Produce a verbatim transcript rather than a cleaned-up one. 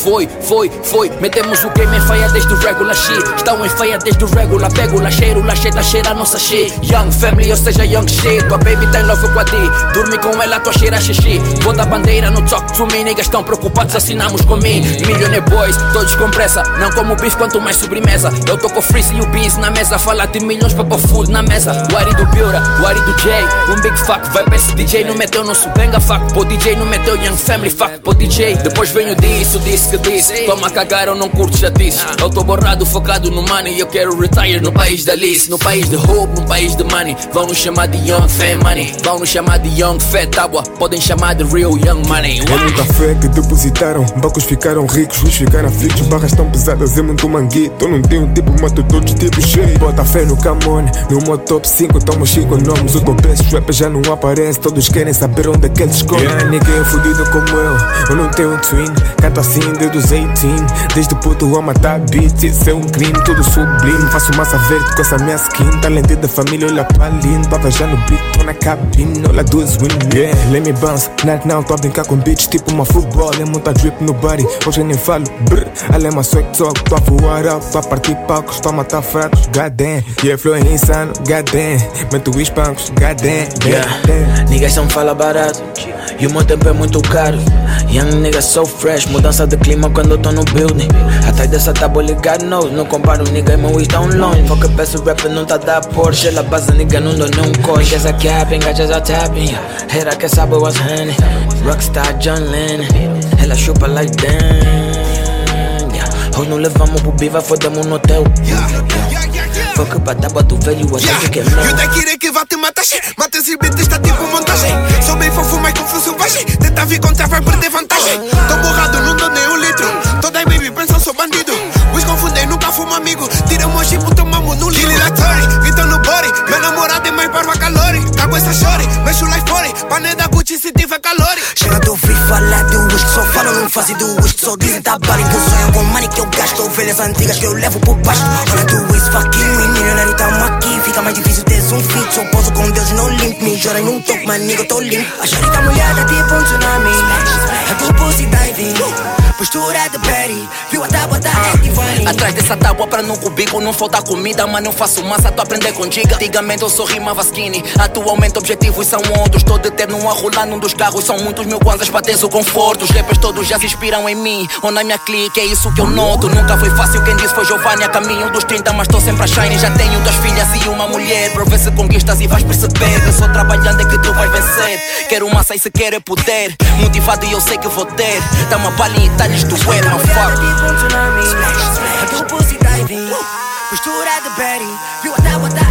foi, foi, foi. Metemos o game em faia desde o regular shit. Estão em faia desde o regular. Pego la cheiro, la cheira, cheira a nossa shit. Young family, ou seja, young shit. Tua baby tem love com a ti. Dorme com ela, tua cheira xixi. Vou dar bandeira no talk to me. Niggas estão preocupados, assinamos com mim. Millionaire boys, todos com pressa. Não como bife, quanto mais sobremesa. Eu tô com o Freeze e o Beans na mesa. Falar de milhões para pôr food na mesa. O Ari do Biura, o Ari do Jay. Um big fuck, vai pra esse D J. Não meteu nosso benga fuck. Pô D J não meteu Young Family fuck. Pô D J, depois venho disso, disse que disse. Toma cagar, eu não curto, já disse. Eu tô borrado, focado no money. Eu quero retire no país da Lice. No país de hope, no país de money. Vão nos chamar de Young Fat Money. Vão nos chamar de Young Fat Tábua. Podem chamar de Real Young Money. É muita fé que depositaram. Bancos ficaram ricos, os ficaram aflitos. Barras tão pesadas, é muito manguito. Eu não tenho tipo, mato todos tipos cheio. Bota fé no Camone, no meu top cinco. Tomo cinco nomes, o top best rapper já não aparece. Todos querem saber onde é que eles escolhem. Yeah, ninguém é fudido como eu. Eu não tenho twin, canto assim desde os dezoito. Desde puto a matar beats, isso é um crime, tudo sublime. Faço massa verde com essa minha skin. Talento da família, olha pra lindo. Tava já no beat, tô na cabine, olha duas win. Yeah, let me bounce, night now, tô a brincar com beats tipo uma futebol. É muita drip no body, hoje eu nem falo brr. Ela é uma swag talk, tô a voar alto, tô a partir palcos, tô a matar fracos, god damn. Yeah, flow é insano, god damn. Meto os pancos, god damn, yeah. Niggas não fala barato e o meu tempo é muito caro. Young niggas so fresh, mudança de clima quando eu tô no building. Atrás dessa tábua ligado, no, não comparo nigga, meu weed tão longe. Foca peço rapper, não tá da Porsche. Ela base nigga, não dou nenhum coin. Guess I capping, gajas I tapping. Hater que sabe what's honey. Rockstar John Lennon. Ela chupa like damn, yeah. Hoje não levamos pro biva, fodemos no hotel. Foca pra tábua do velho, a gente que é meu. Eu daqui irei que vai te matar, mata esse beat, está tipo montagem. Sou bem fofo, mas confuso selvagem. Tenta vir contra, vai perder vantagem. Tô borrado, não dou nem um litro. Toda baby pensa, sou bandido. Os confundem, nunca fumo amigo. Tira o meu chip, tomamos no livro. Kill Vitor no body. Meu namorado é mais parva calori. Cago essa shorty, mexo life body. Pané da Gucci se tiver calor. Chega do free falar de whisky. Só falam, não fazem do whisky. Só dizem tá body. Que sonham com money que eu gasto. Ovelhas antigas que eu levo por baixo. Olha do whisky, fucking milionário, tamo aqui. Fica mais difícil ter um feat. Só posso com Deus, não limpo. Me chora em um topo, mas nigga, eu tô limpo. A shorty tá molhada tipo um tsunami. A do pussy diving. Postura de Betty, viu a tábua da Activani. Atrás dessa tábua pra não cubico, não falta comida, mas não faço massa, tô a aprender com giga. Antigamente eu só rimava skinny, atualmente objetivos são outros. Tô deterno a rolar num dos carros, são muitos mil kwanzas pra teres o conforto. Os rappers todos já se inspiram em mim, ou na minha clique, é isso que eu noto. Nunca foi fácil, quem disse foi Giovanni, a caminho dos trinta, mas tô sempre a shine. Já tenho duas filhas e uma mulher, pra ver se conquistas e vais perceber que só trabalhando é que tu vais vencer. Quero massa e se quer é poder, motivado e eu sei que vou ter. Dá uma palha e detalhes do well, não fuck. A do pussy diving. Postura de Betty, viu a tábua da